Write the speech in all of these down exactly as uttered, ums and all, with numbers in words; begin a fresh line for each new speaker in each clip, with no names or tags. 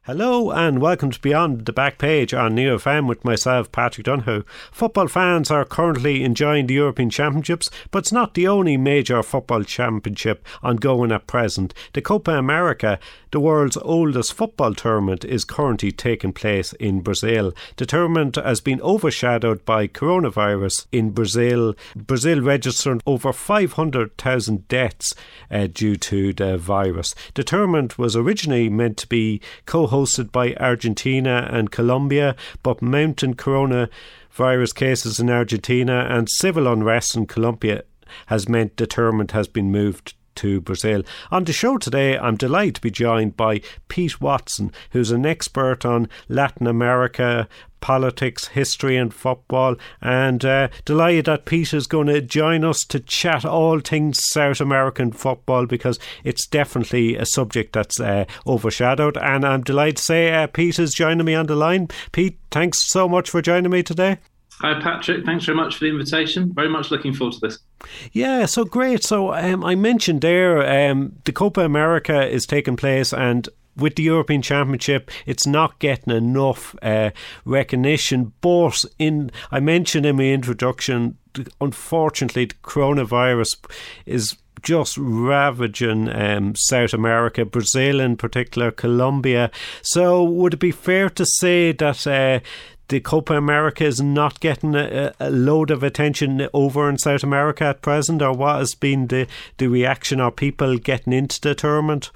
Hello and welcome to Beyond the Back Page on Neo F M with myself, Patrick Donoghue. Football fans are currently enjoying the European Championships, but it's not the only major football championship ongoing at present. The Copa America, the world's oldest football tournament, is currently taking place in Brazil. The tournament has been overshadowed by coronavirus in Brazil. Brazil registered over five hundred thousand deaths uh, due to the virus. The tournament was originally meant to be co hosted by Argentina and Colombia, but mounting coronavirus cases in Argentina and civil unrest in Colombia has meant the tournament has been moved to Brazil. On the show today, I'm delighted to be joined by Pete Watson, who's an expert on Latin America, politics, history and football, and uh, delighted that Pete is going to join us to chat all things South American football, because it's definitely a subject that's uh, overshadowed. And I'm delighted to say uh, Pete is joining me on the line. Pete, thanks so much for joining me today.
Hi Patrick, thanks very much for the invitation. Very much looking forward to this.
Yeah, so great. So um, I mentioned there um, the Copa America is taking place, and with the European Championship, it's not getting enough uh, recognition. But in I mentioned in my introduction, unfortunately, the coronavirus is just ravaging um, South America, Brazil in particular, Colombia. So would it be fair to say that uh, the Copa America is not getting a, a load of attention over in South America at present, or what has been the, the reaction of people getting into the tournament?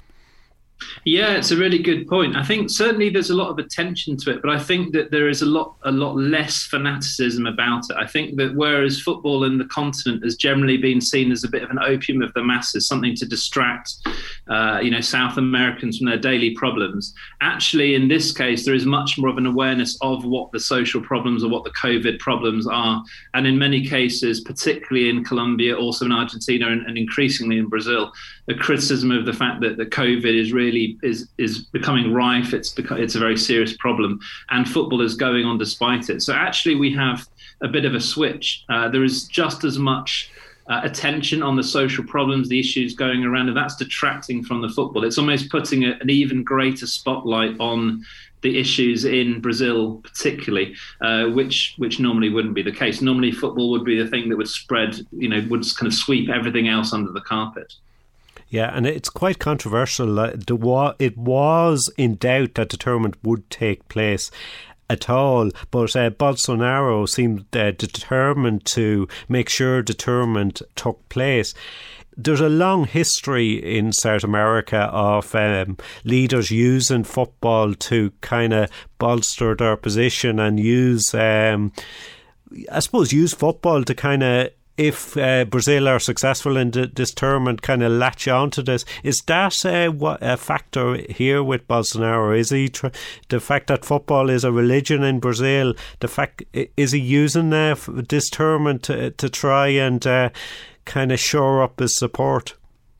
Yeah, it's a really good point. I think certainly there's a lot of attention to it, but I think that there is a lot a lot less fanaticism about it. I think that whereas football in the continent has generally been seen as a bit of an opium of the masses, something to distract uh, you know, South Americans from their daily problems, actually in this case there is much more of an awareness of what the social problems or what the COVID problems are. And in many cases, particularly in Colombia, also in Argentina and, and increasingly in Brazil, the criticism of the fact that the COVID is really is is becoming rife. It's beca- it's a very serious problem, and football is going on despite it. So actually we have a bit of a switch. Uh, there is just as much uh, attention on the social problems, the issues going around, and that's detracting from the football. It's almost putting a, an even greater spotlight on the issues in Brazil particularly, uh, which which normally wouldn't be the case. Normally football would be the thing that would spread, you know, would kind of sweep everything else under the carpet.
Yeah, and it's quite controversial. Uh, the wa- it was in doubt that the tournament would take place at all, but uh, Bolsonaro seemed uh, determined to make sure the tournament took place. There's a long history in South America of um, leaders using football to kind of bolster their position and use, um, I suppose, use football to kind of, if uh, Brazil are successful in the, this tournament, kind of latch onto this. Is that uh, what, a factor here with Bolsonaro? Is he tr- the fact that football is a religion in Brazil? The fact is he using uh, this tournament to, to try and uh, kind of shore up his support?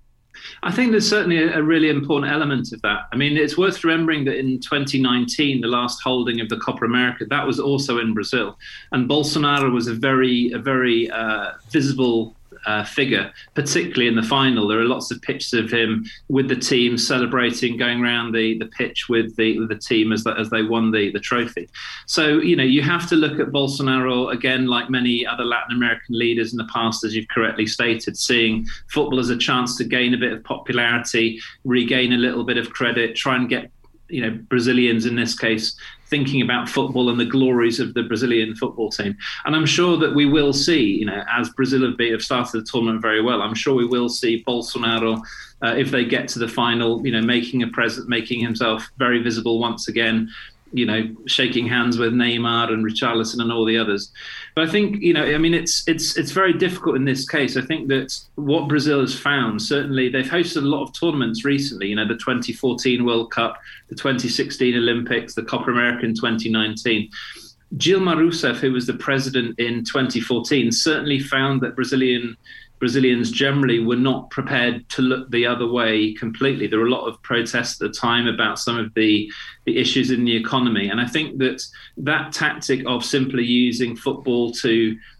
I think there's certainly a, a really important element of that. I mean, it's worth remembering that in twenty nineteen, the last holding of the Copa America, that was also in Brazil. And Bolsonaro was a very, a very uh, visible uh, figure, particularly in the final. There are lots of pictures of him with the team celebrating, going around the, the pitch with the with the team as the, as they won the, the trophy. So, you know, you have to look at Bolsonaro, again, like many other Latin American leaders in the past, as you've correctly stated, seeing football as a chance to gain a bit of popularity, regain a little bit of credit, try and get, you know, Brazilians in this case thinking about football and the glories of the Brazilian football team. And I'm sure that we will see, you know, as Brazil have, have started the tournament very well, I'm sure we will see Bolsonaro, uh, if they get to the final, you know, making a present, making himself very visible once again, you know, shaking hands with Neymar and Richarlison and all the others. But I think, you know, I mean, it's it's it's very difficult in this case. I think that what Brazil has found, certainly they've hosted a lot of tournaments recently, you know, the twenty fourteen World Cup, the twenty sixteen Olympics, the Copa America in twenty nineteen. Dilma Rousseff, who was the president in twenty fourteen, certainly found that Brazilian Brazilians generally were not prepared to look the other way completely. There were a lot of protests at the time about some of the, the issues in the economy. And I think that that tactic of simply using football to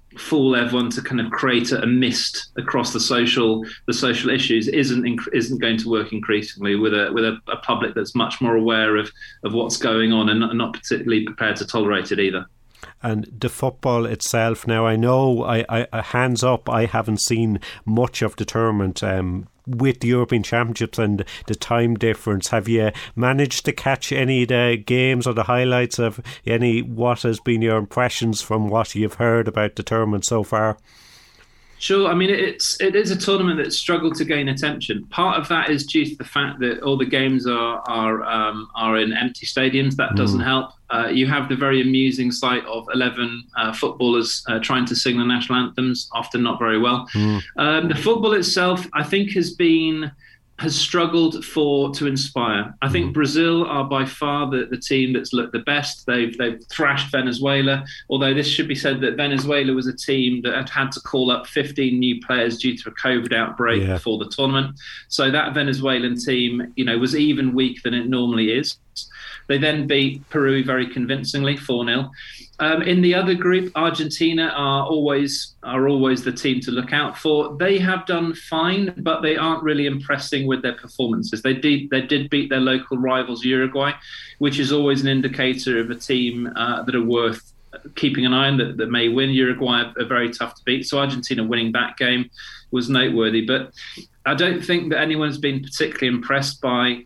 fool everyone to kind of create a mist across the social the social issues isn't isn't going to work increasingly with a with a, a public that's much more aware of of what's going on and not, not particularly prepared to tolerate it either.
And the football itself, now I know, I, I hands up, I haven't seen much of the tournament um, with the European Championships and the time difference. Have you managed to catch any of the games or the highlights of any? What has been your impressions from what you've heard about the tournament so far?
Sure. I mean, it's it is a tournament that's struggled to gain attention. Part of that is due to the fact that all the games are are um, are in empty stadiums. That doesn't mm. help. Uh, you have the very amusing sight of eleven uh, footballers uh, trying to sing the national anthems, often not very well. Mm. Um, the football itself, I think, has been has struggled for to inspire. I think Brazil are by far the, the team that's looked the best. They've they've thrashed Venezuela, although this should be said that Venezuela was a team that had had to call up fifteen new players due to a COVID outbreak yeah. before the tournament. So that Venezuelan team, you know, was even weaker than it normally is. They then beat Peru very convincingly, four nil. Um, in the other group, Argentina are always are always the team to look out for. They have done fine, but they aren't really impressing with their performances. They did they did beat their local rivals Uruguay, which is always an indicator of a team uh, that are worth keeping an eye on, that, that may win. Uruguay are, are very tough to beat, so Argentina winning that game was noteworthy. But I don't think that anyone's been particularly impressed by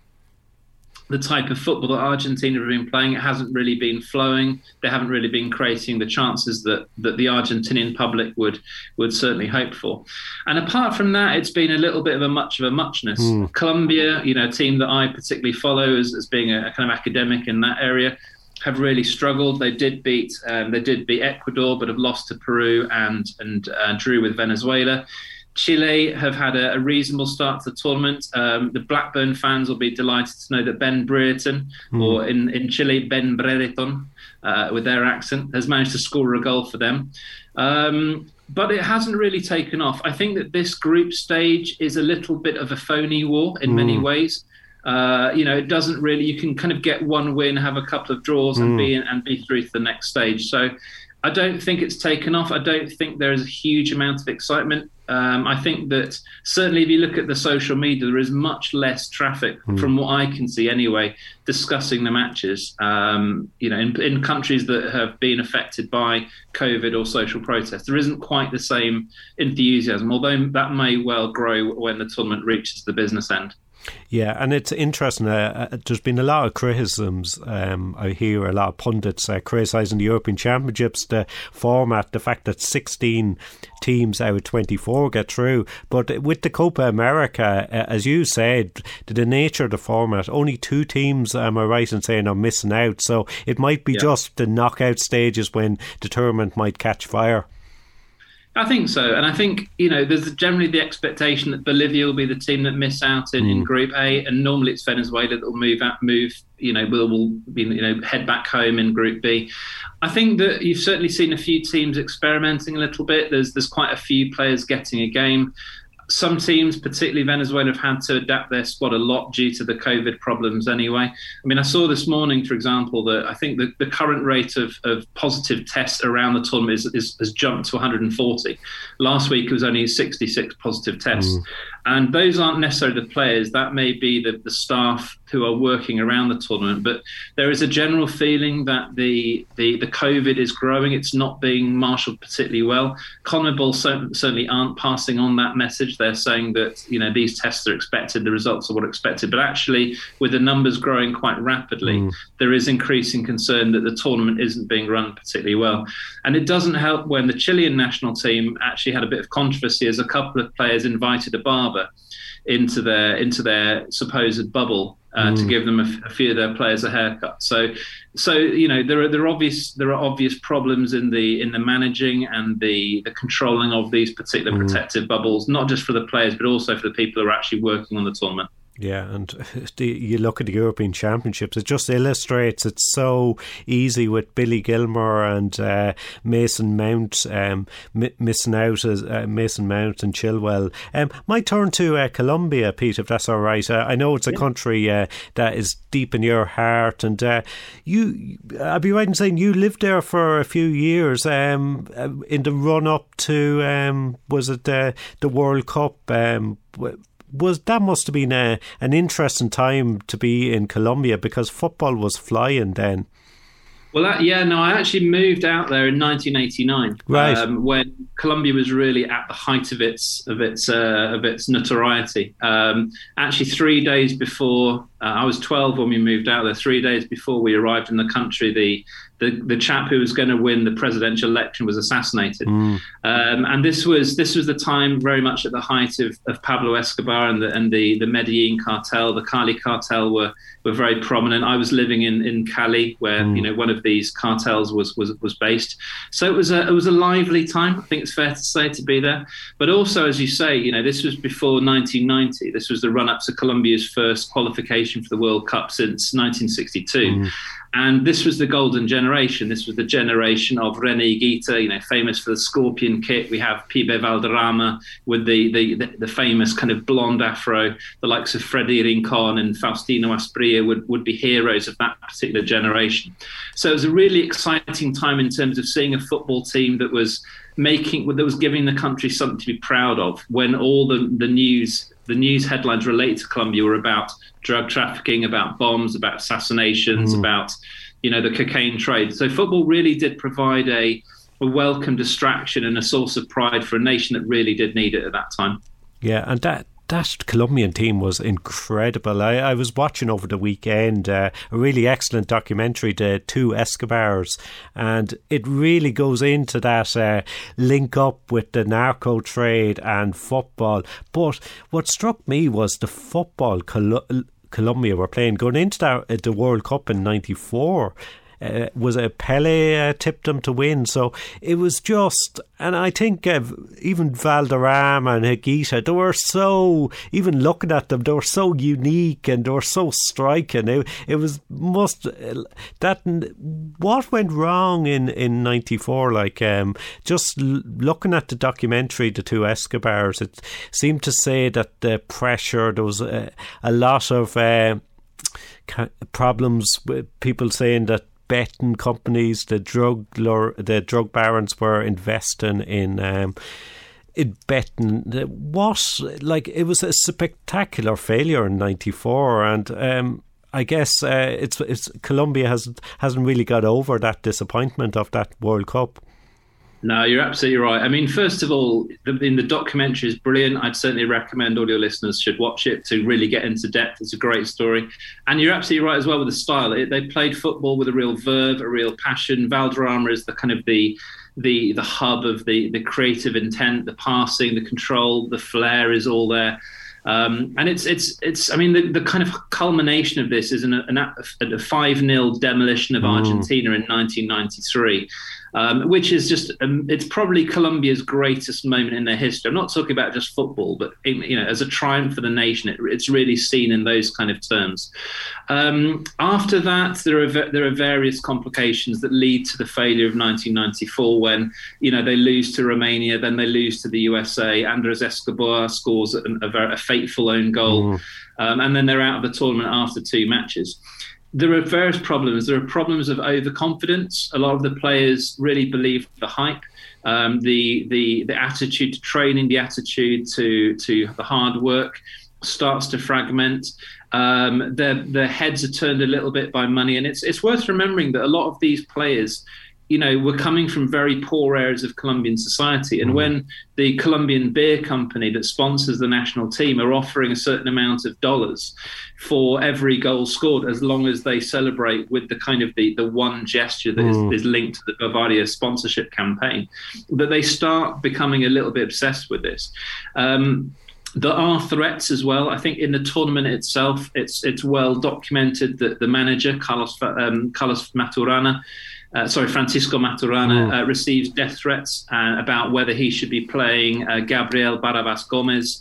the type of football that Argentina have been playing. It hasn't really been flowing. They haven't really been creating the chances that, that the Argentinian public would would certainly hope for. And apart from that, it's been a little bit of a much of a muchness. Mm. Colombia, you know, a team that I particularly follow as, as being a, a kind of academic in that area, have really struggled. They did beat um, they did beat Ecuador, but have lost to Peru and and uh, drew with Venezuela. Chile have had a, a reasonable start to the tournament. Um, the Blackburn fans will be delighted to know that Ben Brereton, mm. or in, in Chile, Ben Brereton, uh, with their accent, has managed to score a goal for them. Um, but it hasn't really taken off. I think that this group stage is a little bit of a phony war in mm. many ways. Uh, you know, it doesn't really, you can kind of get one win, have a couple of draws mm. and be and be through to the next stage. So I don't think it's taken off. I don't think there is a huge amount of excitement. Um, I think that certainly if you look at the social media, there is much less traffic, mm. from what I can see anyway, discussing the matches. Um, you know, in, in countries that have been affected by COVID or social protest, there isn't quite the same enthusiasm, although that may well grow when the tournament reaches the business end.
Yeah, and it's interesting. Uh, uh, there's been a lot of criticisms. Um, I hear a lot of pundits uh, criticising the European Championships, the format, the fact that sixteen teams out of twenty-four get through. But with the Copa America, uh, as you said, the nature of the format, only two teams, am I right in saying, are missing out? So it might be yeah. just the knockout stages when the tournament might catch fire.
I think so. And I think, you know, there's generally the expectation that Bolivia will be the team that miss out in, mm. in Group A, and normally it's Venezuela that will move out, move, you know, will, will be, you know, head back home in Group B. I think that you've certainly seen a few teams experimenting a little bit. There's there's quite a few players getting a game. Some teams, particularly Venezuela, have had to adapt their squad a lot due to the COVID problems anyway. I mean, I saw this morning, for example, that I think the, the current rate of, of positive tests around the tournament is, is, has jumped to one hundred forty. Last week, it was only sixty-six positive tests. Mm. And those aren't necessarily the players. That may be the, the staff who are working around the tournament. But there is a general feeling that the the, the COVID is growing. It's not being marshalled particularly well. CONMEBOL so, certainly aren't passing on that message. They're saying that, you know, these tests are expected, the results are what expected. But actually, with the numbers growing quite rapidly, mm. there is increasing concern that the tournament isn't being run particularly well. And it doesn't help when the Chilean national team actually had a bit of controversy as a couple of players invited a barber into their into their supposed bubble uh, mm. to give them a, a few of their players a haircut. So, so you know there are there are obvious there are obvious problems in the in the managing and the, the controlling of these particular mm. protective bubbles, not just for the players but also for the people who are actually working on the tournament.
Yeah, and the, you look at the European Championships, it just illustrates it's so easy with Billy Gilmour and uh, Mason Mount um, m- missing out, as uh, Mason Mount and Chilwell. Um, my turn to uh, Colombia, Pete, if that's all right. Uh, I know it's a yeah. country uh, that is deep in your heart, and uh, you, I'd be right in saying you lived there for a few years um, in the run-up to, um, was it uh, the World Cup? Um, Was that must have been a, an interesting time to be in Colombia because football was flying then.
Well, that, yeah, no, I actually moved out there in nineteen eighty-nine,
right,
um, when Colombia was really at the height of its of its uh, of its notoriety. Um, actually, three days before uh, I was twelve when we moved out there. Three days before we arrived in the country, the the, the chap who was going to win the presidential election was assassinated, mm. um, and this was this was the time very much at the height of, of Pablo Escobar and the and the the Medellin cartel, the Cali cartel were were very prominent. I was living in, in Cali, where mm. you know one of these cartels was was was based. So it was a it was a lively time. I think it's fair to say, to be there. But also, as you say, you know, this was before nineteen ninety. This was the run up to Colombia's first qualification for the World Cup since nineteen sixty-two. Mm. And this was the golden generation. This was the generation of René Higuita, you know, famous for the scorpion kick. We have Pibe Valderrama with the, the, the, the famous kind of blonde afro. The likes of Freddy Rincon and Faustino Asprilla would, would be heroes of that particular generation. So it was a really exciting time in terms of seeing a football team that was making, that was giving the country something to be proud of, when all the, the news the news headlines related to Colombia were about drug trafficking, about bombs, about assassinations, mm. about, you know, the cocaine trade. So football really did provide a, a welcome distraction and a source of pride for a nation that really did need it at that time.
Yeah, and that that Colombian team was incredible. I, I was watching over the weekend uh, a really excellent documentary, The Two Escobars, and it really goes into that uh, link up with the narco trade and football. But what struck me was the football Col- Colombia were playing going into that, uh, the World Cup in ninety-four. Uh, was a Pele uh, tipped them to win, so it was just, and I think uh, even Valderrama and Higuita, they were so, even looking at them, they were so unique and they were so striking. It, it was must that what went wrong in in ninety-four, like um, just l- looking at the documentary, The Two Escobars, it seemed to say that the pressure, there was a, a lot of uh, problems with people saying that betting companies, the drug lure, the drug barons were investing in um, in betting. What, like, it was a spectacular failure in ninety-four, and um, I guess uh, it's it's Colombia hasn't hasn't really got over that disappointment of that World Cup.
No, you're absolutely right. I mean, first of all, the, in the documentary is brilliant. I'd certainly recommend all your listeners should watch it to really get into depth. It's a great story. And you're absolutely right as well with the style. It, they played football with a real verve, a real passion. Valderrama is the kind of the the the hub of the, the creative intent, the passing, the control, the flair is all there. Um, and it's, it's, it's, I mean, the, the kind of culmination of this is an, an, a five nil demolition of Argentina mm. in nineteen ninety-three. Um, which is just, um, it's probably Colombia's greatest moment in their history. I'm not talking about just football, but, you know, as a triumph for the nation, it, it's really seen in those kind of terms. Um, after that, there are there are various complications that lead to the failure of nineteen ninety-four when, you know, they lose to Romania, then they lose to the U S A. Andres Escobar scores a, a, very, a fateful own goal, mm. um, and then they're out of the tournament after two matches. There are various problems. There are problems of overconfidence. A lot of the players really believe the hype, um, the the the attitude to training, the attitude to to the hard work starts to fragment. Um, their their heads are turned a little bit by money, and it's it's worth remembering that a lot of these players, you know, were coming from very poor areas of Colombian society. And mm. when the Colombian beer company that sponsors the national team are offering a certain amount of dollars for every goal scored, as long as they celebrate with the kind of the, the one gesture that mm. is, is linked to the Bavaria sponsorship campaign, that they start becoming a little bit obsessed with this. Um, There are threats as well. I think in the tournament itself, it's it's well documented that the manager, Carlos, um, Carlos Maturana, Uh, sorry, Francisco Maturana uh, receives death threats uh, about whether he should be playing uh, Gabriel Barrabás Gómez.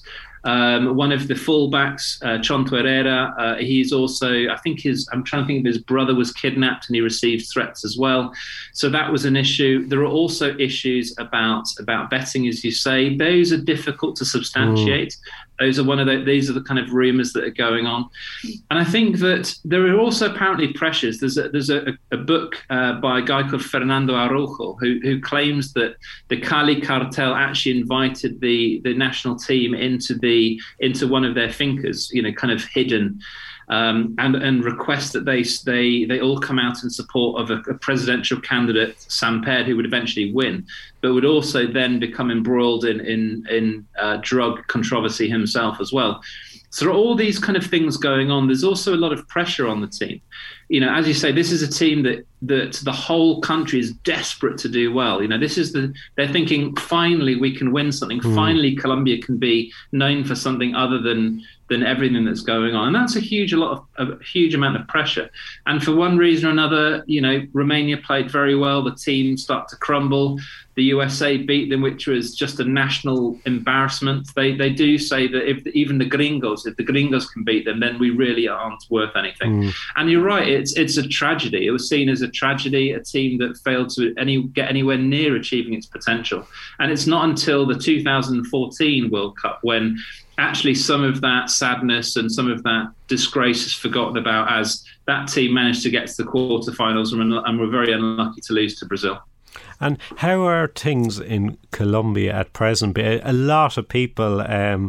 Um, one of the fullbacks, uh, Chonto Herrera, uh, he's also, I think his, I'm trying to think if his brother was kidnapped and he received threats as well. So that was an issue. There are also issues about, about betting, as you say. Those are difficult to substantiate. Mm. Those are one of the, these are the kind of rumours that are going on. And I think that there are also apparently pressures. There's a, there's a, a book uh, by a guy called Fernando Araujo who, who claims that the Cali cartel actually invited the, the national team into the into one of their fincas, you know, kind of hidden, um, and and request that they they they all come out in support of a, a presidential candidate, Samper, who would eventually win, but would also then become embroiled in in in uh, drug controversy himself as well. So there are all these kind of things going on. There's also a lot of pressure on the team. You know, as you say, this is a team that that the whole country is desperate to do well. You know, this is the they're thinking, finally we can win something. Mm. Finally, Colombia can be known for something other than than everything that's going on, and that's a huge a lot of a huge amount of pressure. And for one reason or another, you know, Romania played very well. The team started to crumble. The U S A beat them, which was just a national embarrassment. They they do say that if even the gringos, if the gringos can beat them, then we really aren't worth anything. Mm. And you're right, it's it's a tragedy. It was seen as a tragedy, a team that failed to any get anywhere near achieving its potential. And it's not until the two thousand fourteen World Cup when actually some of that sadness and some of that disgrace is forgotten about, as that team managed to get to the quarterfinals and, and were very unlucky to lose to Brazil.
And how are things in Colombia at present? A lot of people um,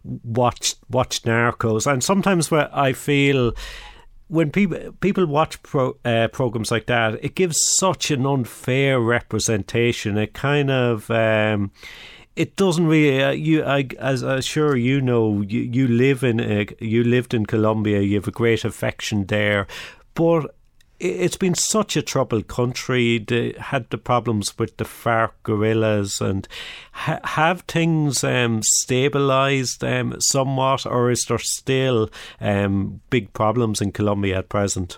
watch watch Narcos, and sometimes where I feel when people people watch pro, uh, programs like that, it gives such an unfair representation. It kind of um, it doesn't really. Uh, you, I, as I'm sure you know, you, you live in uh, you lived in Colombia. You have a great affection there, but it's been such a troubled country. They had the problems with the FARC guerrillas, and ha- have things um, stabilised um, somewhat, or is there still um, big problems in Colombia at present?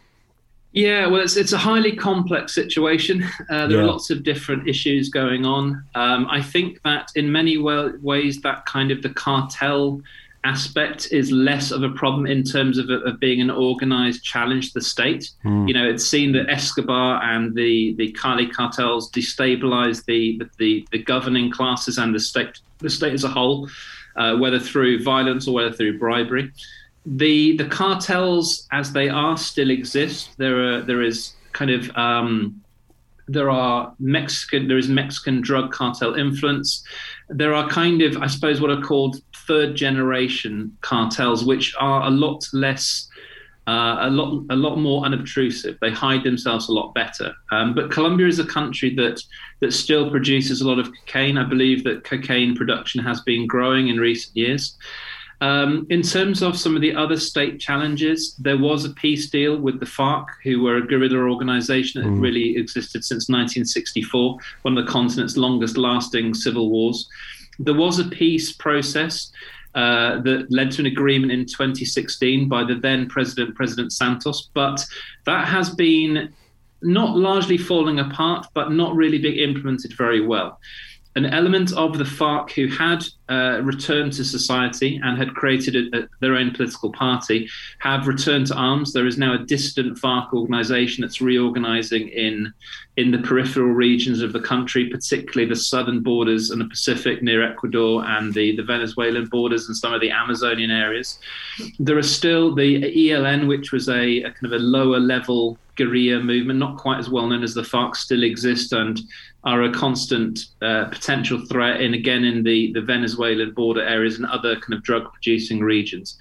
Yeah, well, it's it's a highly complex situation. Uh, there yeah. are lots of different issues going on. Um, I think that in many ways, that kind of the cartel aspect is less of a problem in terms of, of being an organised challenge to the state. Mm. You know, it's seen that Escobar and the, the Cali cartels destabilise the, the the governing classes and the state the state as a whole, uh, whether through violence or whether through bribery. The the cartels, as they are, still exist. There are there is kind of um, there are Mexican there is Mexican drug cartel influence. There are kind of, I suppose, what are called third generation cartels, which are a lot less, uh, a lot, a lot more unobtrusive. They hide themselves a lot better. Um, but Colombia is a country that that still produces a lot of cocaine. I believe that cocaine production has been growing in recent years. Um, in terms of some of the other state challenges, there was a peace deal with the FARC, who were a guerrilla organization that mm. really existed since nineteen sixty-four, one of the continent's longest lasting civil wars. There was a peace process uh, that led to an agreement in twenty sixteen by the then president, President Santos, but that has been not largely falling apart, but not really being implemented very well. An element of the FARC who had uh, returned to society and had created a, a, their own political party have returned to arms. There is now a dissident FARC organization that's reorganizing in in the peripheral regions of the country, particularly the southern borders and the Pacific near Ecuador and the, the Venezuelan borders and some of the Amazonian areas. There are still the E L N, which was a, a kind of a lower level guerrilla movement, not quite as well known as the FARC, still exist and are a constant uh, potential threat in, again, in the, the Venezuelan border areas and other kind of drug producing regions.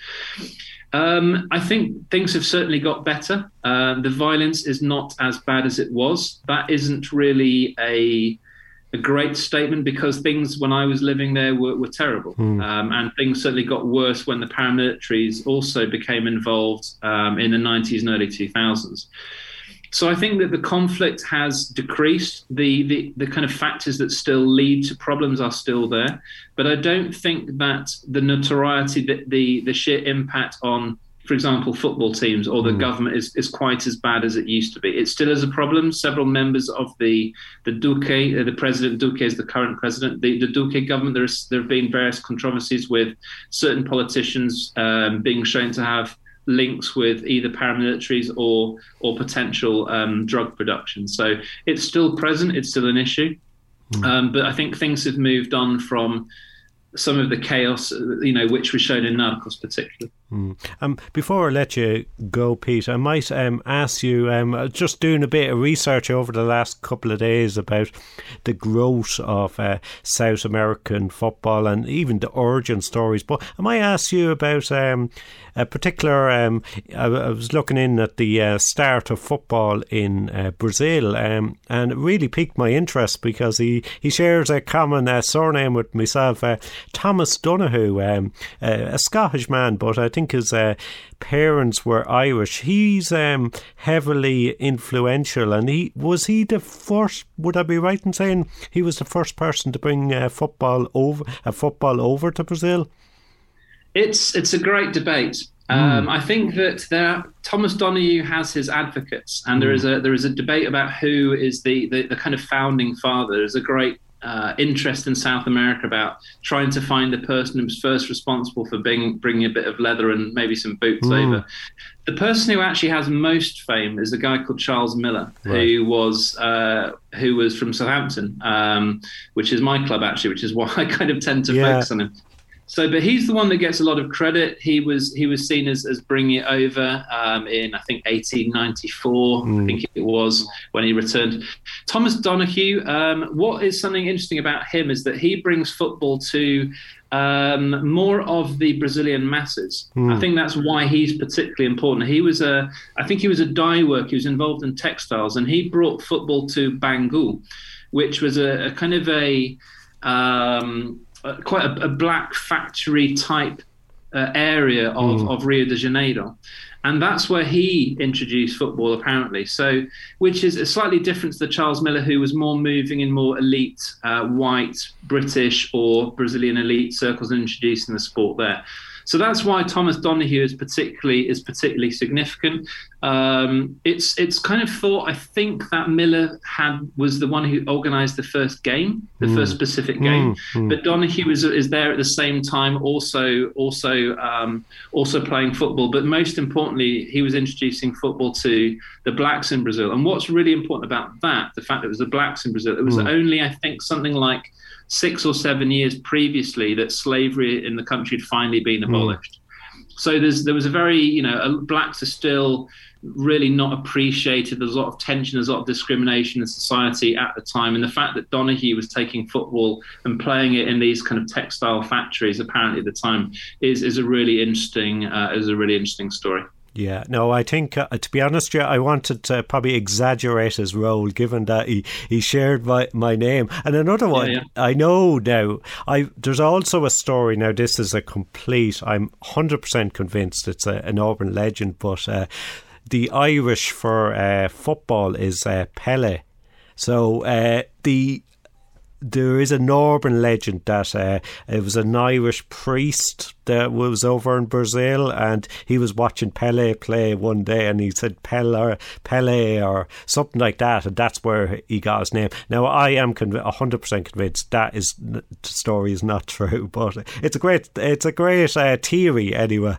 Um, I think things have certainly got better. Uh, the violence is not as bad as it was. That isn't really a a great statement, because things when I was living there were, were terrible. Mm. Um, and things certainly got worse when the paramilitaries also became involved um, in the nineties and early two thousands. So I think that the conflict has decreased. The, the the kind of factors that still lead to problems are still there. But I don't think that the notoriety, the, the, the sheer impact on, for for example, football teams or the mm. government is, is quite as bad as it used to be. It still is a problem. Several members of the the Duque, uh, the president Duque is the current president, the, the Duque government, there's, there have been various controversies with certain politicians um, being shown to have links with either paramilitaries or or potential um, drug production. So it's still present. It's still an issue. Mm. Um, but I think things have moved on from some of the chaos, you know, which was shown in Narcos particularly.
Mm. Um, before I let you go, Pete, I might um, ask you, um, just doing a bit of research over the last couple of days about the growth of uh, South American football and even the origin stories, but I might ask you about um, a particular, um, I, I was looking in at the uh, start of football in uh, Brazil, um, and it really piqued my interest because he, he shares a common uh, surname with myself, uh, Thomas Donoghue, um, uh, a Scottish man, but I think his uh, parents were Irish. He's um, heavily influential, and he was he the first, would I be right in saying he was the first person to bring uh, football over uh, football over to Brazil?
It's it's a great debate. Um, mm. I think that there, Thomas Donoghue has his advocates, and mm. there is a there is a debate about who is the, the, the kind of founding father. There's a great uh, interest in South America about trying to find the person who was first responsible for bring, bringing a bit of leather and maybe some boots mm. over. The person who actually has most fame is a guy called Charles Miller, right. who was uh, who was from Southampton, um, which is my club actually, which is why I kind of tend to yeah. focus on him. So, but he's the one that gets a lot of credit. He was he was seen as, as bringing it over um, in, I think, eighteen ninety-four, mm. I think it was, when he returned. Thomas Donoghue, um, what is something interesting about him is that he brings football to um, more of the Brazilian masses. Mm. I think that's why he's particularly important. He was a, I think he was a dye worker. He was involved in textiles, and he brought football to Bangu, which was a, a kind of a... Um, Uh, quite a, a black factory type uh, area of, mm. of Rio de Janeiro. And that's where he introduced football, apparently. So, which is a slightly different to the Charles Miller, who was more moving in more elite, uh, white, British or Brazilian elite circles and introducing the sport there. So that's why Thomas Donoghue is particularly is particularly significant. Um, it's it's kind of thought, I think, that Miller had was the one who organised the first game, the mm. first specific game. Mm. But Donoghue is is there at the same time, also also um, also playing football. But most importantly, he was introducing football to the blacks in Brazil. And what's really important about that, the fact that it was the blacks in Brazil, it was mm. only, I think, something like six or seven years previously that slavery in the country had finally been abolished. Mm. So there's there was a very, you know, blacks are still really not appreciated. There's a lot of tension, there's a lot of discrimination in society at the time. And the fact that Donoghue was taking football and playing it in these kind of textile factories apparently at the time is is a really interesting uh, is a really interesting story.
Yeah, no, I think, uh, to be honest, yeah, I wanted to probably exaggerate his role, given that he, he shared my, my name. And another one, yeah, yeah. I know now, I there's also a story, now this is a complete, I'm one hundred percent convinced it's a, an urban legend, but uh, the Irish for uh, football is uh, Pele. So uh, the... There is an urban legend that uh, it was an Irish priest that was over in Brazil, and he was watching Pele play one day, and he said Pele, Pele or something like that, and that's where he got his name. Now, I am conv- one hundred percent convinced that is the story is not true, but it's a great it's a great uh, theory anyway.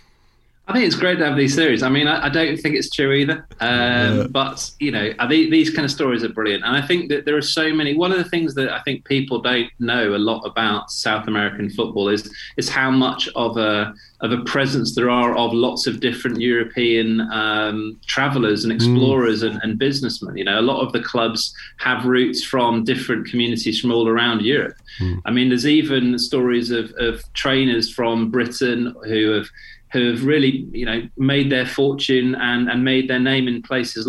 I think it's great to have these theories. I mean, I, I don't think it's true either. Um, yeah. But, you know, I think these kind of stories are brilliant. And I think that there are so many. One of the things that I think people don't know a lot about South American football is is how much of a of a presence there are of lots of different European um, travellers and explorers mm. and, and businessmen. You know, a lot of the clubs have roots from different communities from all around Europe. Mm. I mean, there's even stories of, of trainers from Britain who have who have really, you know, made their fortune and, and made their name in places like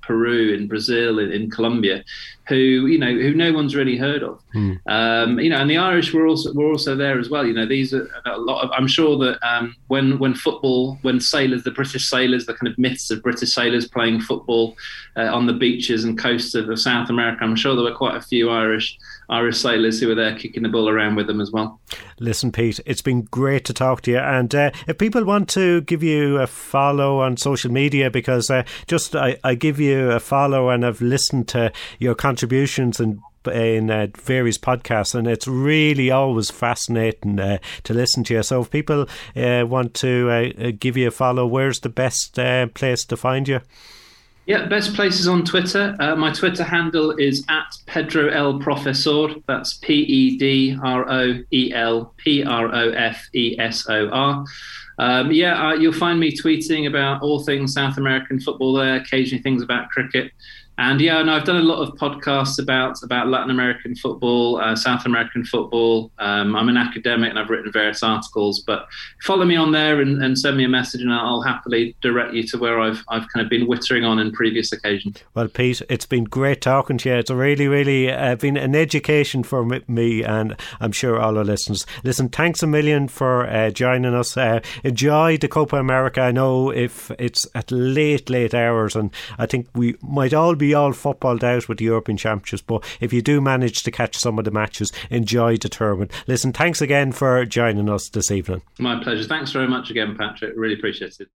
Peru, in Brazil, in, in Colombia, who you know who no one's really heard of. Mm. Um, you know, and the Irish were also were also there as well. You know, these are a lot of. I'm sure that um, when when football, when sailors, the British sailors, the kind of myths of British sailors playing football uh, on the beaches and coasts of, of South America, I'm sure there were quite a few Irish. Irish sailors who were there kicking the ball around with them as well.
Listen, Pete, it's been great to talk to you. And uh, if people want to give you a follow on social media, because uh, just I, I give you a follow and I've listened to your contributions and in uh, various podcasts, and it's really always fascinating uh, to listen to you. So if people uh, want to uh, give you a follow, where's the best uh, place to find you?
Yeah, best places on Twitter. Uh, my Twitter handle is at Pedro El Profesor. That's P E D R O E L P R O F E S O R. Um, yeah, uh, you'll find me tweeting about all things South American football there, occasionally things about cricket. And yeah, no, I've done a lot of podcasts about about Latin American football, uh, South American football. Um, I'm an academic and I've written various articles. But follow me on there and, and send me a message, and I'll happily direct you to where I've I've kind of been wittering on in previous occasions.
Well, Pete, it's been great talking to you. It's really, really uh, been an education for me, and I'm sure all our listeners. Listen, thanks a million for uh, joining us. Uh, enjoy the Copa America. I know if it's at late, late hours, and I think we might all be all footballed out with the European Championships, but if you do manage to catch some of the matches, enjoy the tournament. Listen, thanks again for joining us this evening.
My pleasure. Thanks very much again, Patrick. Really appreciate it.